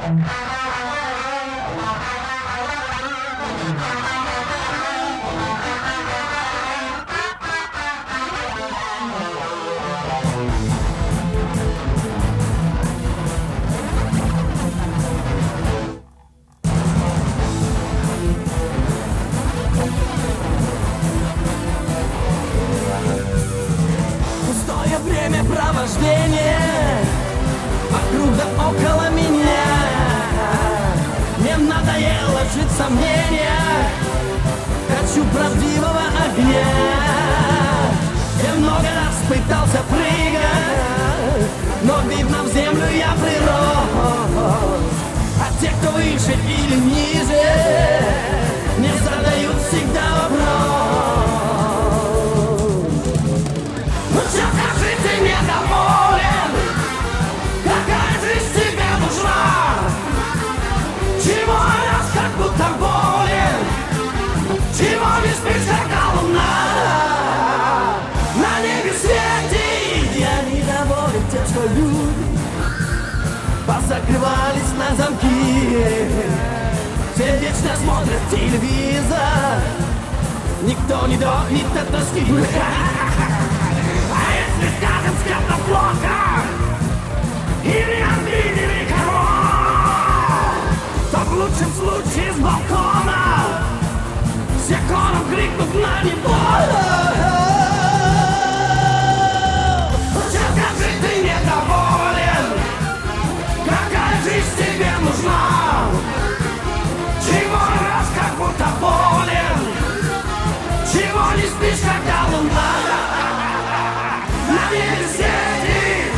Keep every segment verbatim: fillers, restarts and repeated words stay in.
Пустое время провождения вокруг да около меня. Мне надоело жить в сомнениях, хочу правдивого огня. Я много раз пытался прыгать, но видно в землю я прирос. А те, кто выше или ниже, не задают всегда вопрос. Ну чё, скажи, ты недоволен? Какая жизнь тебе нужна? Чего орёшь, как будто болен? Чего не спишь, как луна? На небе светит, я недоволен тем, что люди позакрывались на замки. Все вечно смотрят телевизор, никто не дохнет от тоски. А если скажем, с кем-то плохо, или обидели кого, то в лучшем случае с балкона все хором крикнут на него. Ну чё, скажи, ты недоволен? Какая жизнь тебе нужна? Чего раз как будто болен? Чего не спишь, когда луна на небе светит?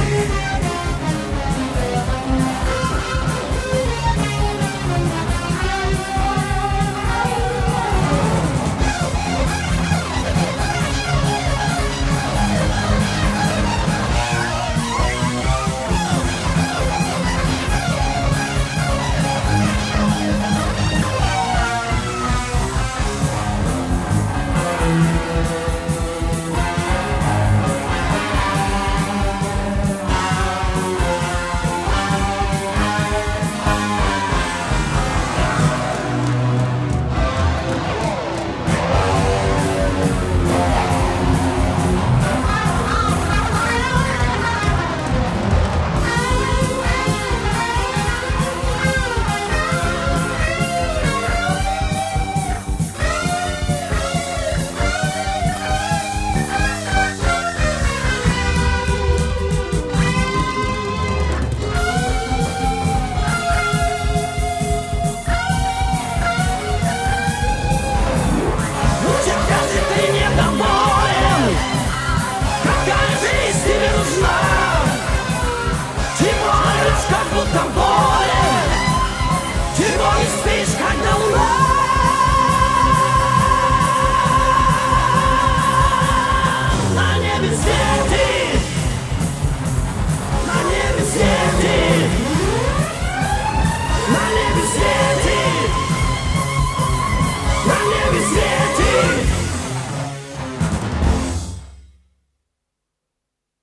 На небе светит, на небе